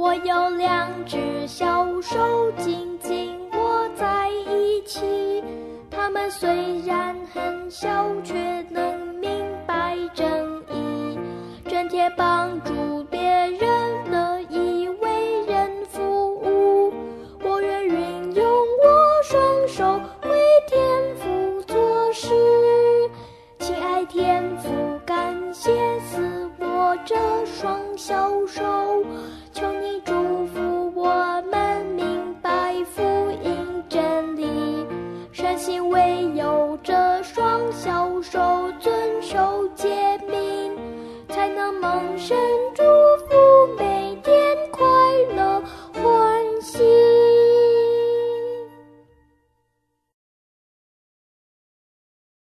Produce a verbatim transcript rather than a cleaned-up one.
我有两只小手紧紧握在一起，它们虽然很小，却能明白真意，整天帮助